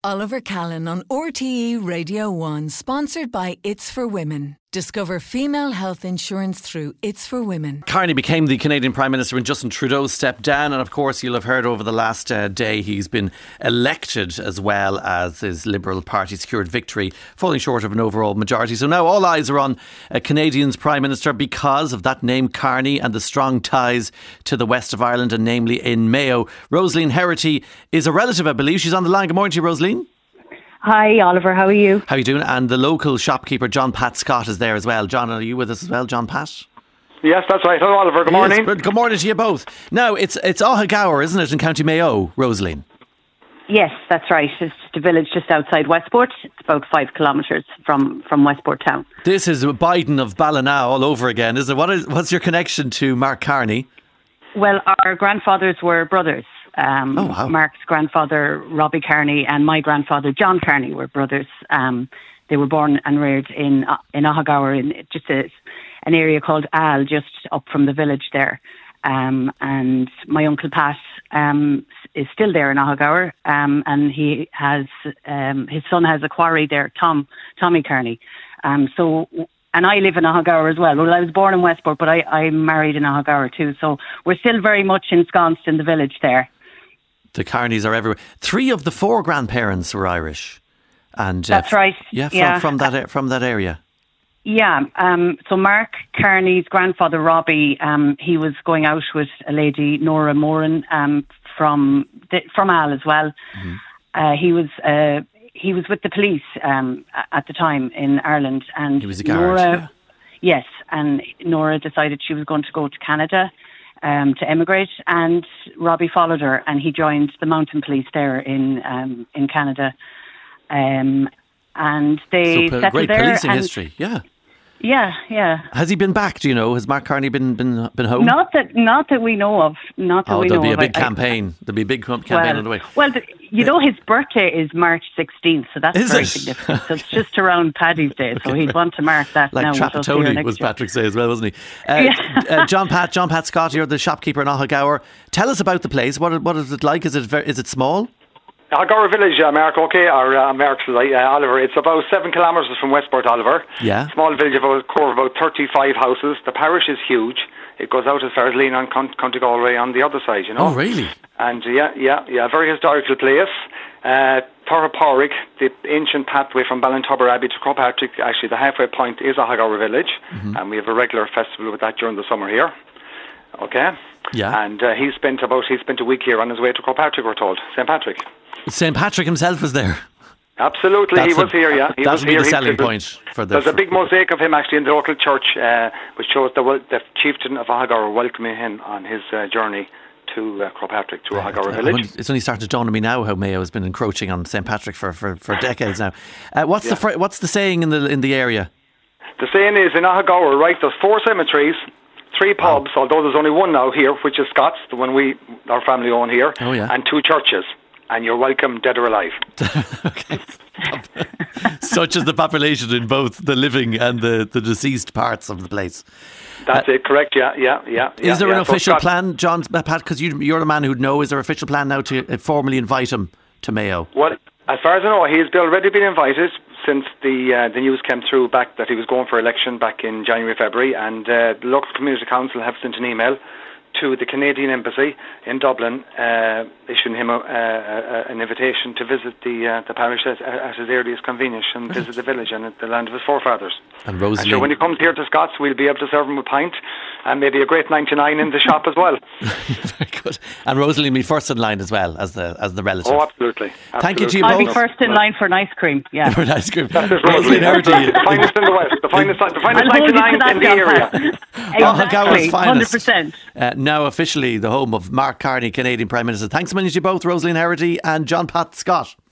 Oliver Callan on RTE Radio 1, sponsored by It's for Women. Discover female health insurance through It's for Women. Carney became the Canadian Prime Minister when Justin Trudeau stepped down, and of course you'll have heard over the last day he's been elected as well as his Liberal Party secured victory, falling short of an overall majority. So now all eyes are on a Canadian's Prime Minister because of that name Carney and the strong ties to the west of Ireland, and namely in Mayo. Rosaleen Herity is a relative, I believe. She's on the line. Good morning to you, Rosaleen. Hi Oliver, how are you? How are you doing? And the local shopkeeper John Pat Scott is there as well. John, are you with us as well, John Pat? Yes, that's right. Hello Oliver, good morning. Yes, good morning to you both. Now, it's Ohagower, isn't it, in County Mayo, Rosaleen? Yes, that's right. It's a village just outside Westport. It's about 5 kilometres from Westport town. This is Biden of Ballina all over again, is it? What's your connection to Mark Carney? Well, our grandfathers were brothers. Wow. Mark's grandfather, Robbie Carney, and my grandfather, John Carney, were brothers. They were born and reared in Ohagower, in just an area called Al, just up from the village there. And my uncle Pat is still there in Ohagower, and he has his son has a quarry there, Tommy Carney. And I live in Ohagower as well. Well, I was born in Westport, but I'm married in Ohagower too. So we're still very much ensconced in the village there. The Carneys are everywhere. 3 of the 4 grandparents were Irish, and that's right. Yeah, from that area. Yeah. So Mark Carney's grandfather Robbie, he was going out with a lady, Nora Moran, from Al as well. Mm-hmm. He was with the police at the time in Ireland, and he was a guard. Nora, yes, and Nora decided she was going to go to Canada to emigrate, and Robbie followed her, and he joined the mountain police there in Canada, and they settled great there. Policing history, yeah. Yeah. Has he been back? Do you know? Has Mark Carney been home? Not that we know of. There'll be a big campaign. There'll be a big campaign on the way. Well, his birthday is March 16th, so that's very significant. So it's just around Paddy's Day, so he'd want to mark that like now. Like Trapattoni was Patrick's Day as well, wasn't he? John Pat Scott, you're the shopkeeper in Ohagower. Tell us about the place. What is it like? Is it small? Ohagower village, Mark, okay, or Mark's Oliver. It's about 7 kilometres from Westport, Oliver. Yeah. Small village of about 35 houses. The parish is huge. It goes out as far as Lean on County Galway on the other side, you know. Oh, really? And yeah, very historical place. Torraporic, the ancient pathway from Ballintubber Abbey to Kilpatrick, actually the halfway point is Ohagower village, mm-hmm. and we have a regular festival with that during the summer here. Okay. Yeah. And he spent a week here on his way to Kilpatrick, we're told, St. Patrick. St. Patrick himself was there. Absolutely, he was here, yeah. That would be the selling point for the... There's a big mosaic of him actually in the local church, which shows the chieftain of Ohagower welcoming him on his journey to Kilpatrick, to Ohagower village. It's only started to dawn on me now how Mayo has been encroaching on St. Patrick for decades now. What's the saying in the area? The saying is, in Ohagower, right, there's 4 cemeteries, 3 pubs, although there's only one now here, which is Scott's, the one our family own here, and 2 churches. And you're welcome, dead or alive. Okay. Such is the population in both the living and the deceased parts of the place. That's it, correct, yeah. Is there an official plan, John, Pat, because you're the man who'd know, is there an official plan now to formally invite him to Mayo? Well, as far as I know, he's already been invited since the news came through back that he was going for election back in January, February, and the local community council have sent an email to the Canadian Embassy in Dublin, issuing him an invitation to visit the parish at his earliest convenience and visit the village and the land of his forefathers. And Rosaleen, sure, when he comes here to Scots, we'll be able to serve him a pint and maybe a great 99 in the shop as well. Very good. And Rosaleen will be first in line as well as the relative. Oh, absolutely. Thank you to you both. I'll be first in line for an ice cream. Yeah, for an ice cream. That's Rosaleen Herity, the finest in the West, the finest 99 in the area. Exactly, 100%. Now officially the home of Mark Carney, Canadian Prime Minister. Thanks a million to you both, Rosaleen Herity and John Pat Scott.